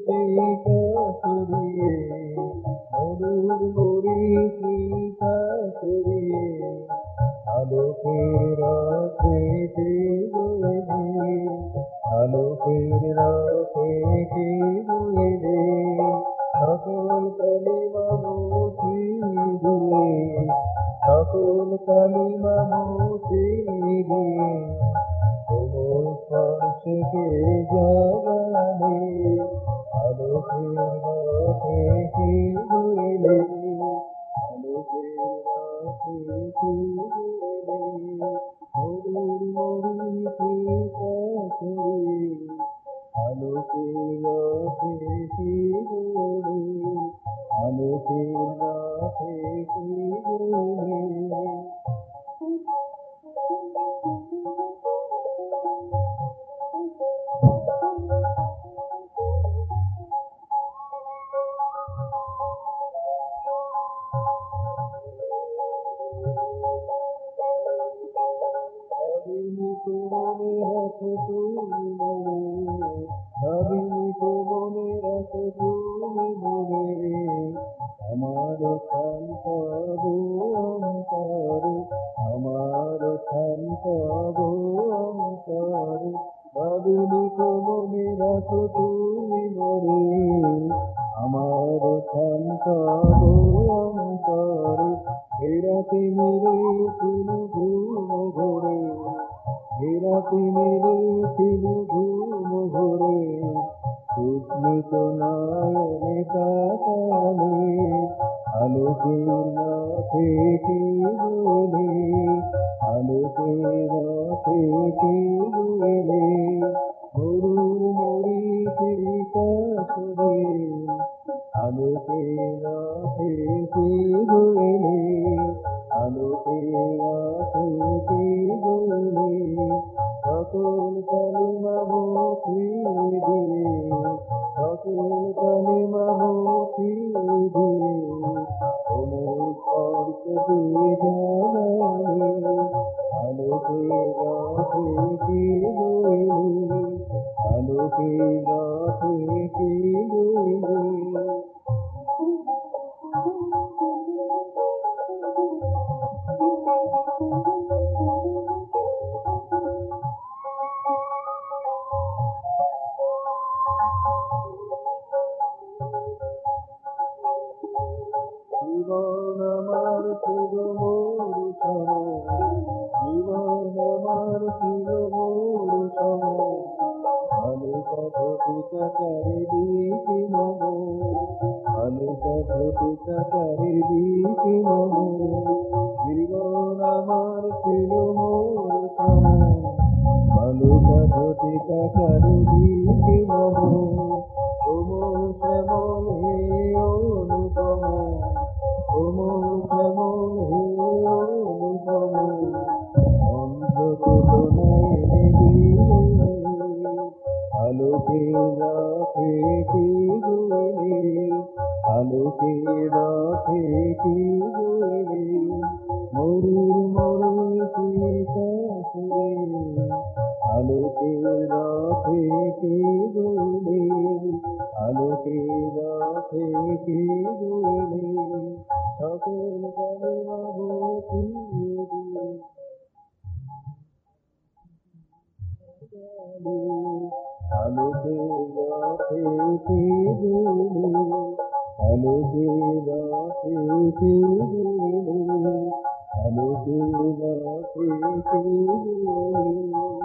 মরীচিকা সরিয়ে মরুর মরীচিকা সরিয়ে আলোকের রাতে বইলে আলোকের রাতে বইলে সকল কালিমা মুছে দিয়ে সকল কালিমা মুছে দিয়ে কোমল স্পর্শকে জাগালে আলোকের রাতে বইলে আলোকের রাতে বইলে মরুর মরীচিকা সরিয়ে আলোকের রাতে বইলে আলোকের রাতে বইলে ভাবিনি তো মনে রাখো তুমি মনে ভাবিনি তো মনে রাখো তুমি মনে আমার শান্ত অন্তরে আমার শান্ত অন্তরে ভাবিনি তো মনে রাখো তুমি মনে আমার শান্ত অন্তরে ফেরাতে মেরেছিল ঘুম ঘোরে ফেরাতে মেরেছিল ঘুম ঘোরে সুস্মিত নয়নে তাকালে আলোকের রাতে বইলে আলোকের রাতে বইলে মরুর মরীচিকা সরিয়ে আলোকের রাতে বইলে আলোকের রাতে বইলে সকল কালিমা মুছে দিয়ে সকল কালিমা মুছে দিয়ে কোমল স্পর্শকে জানালে আলোকের রাতে বইলে আলোকের রাতে বইলে জীবন আমার ছিল মরুসম জীবন আমার ছিল মরুসম আলোকা ঘটিকা চারিদিকে মম আলোকা ঘটিকা চারিদিকে মম জীবন আমার ছিল মরুসম আলোকা ঘটিকা চারিদিকে মম কোমল শ্যামল হে অনুপম কোমল শ্যামল হে অনুপম অন্ধচেতনায় দিলে আলোকের রাতে বইলে আলোকের রাতে বইলে মরুর মরীচিকা সরিয়ে আলোকের রাতে বইলে আলোকের রাতে বইলে সকল কালিমা মুছে দিয়ে আলোকের রাতে বইলে আলোকের রাতে বইলে আলোকের রাতে বইলে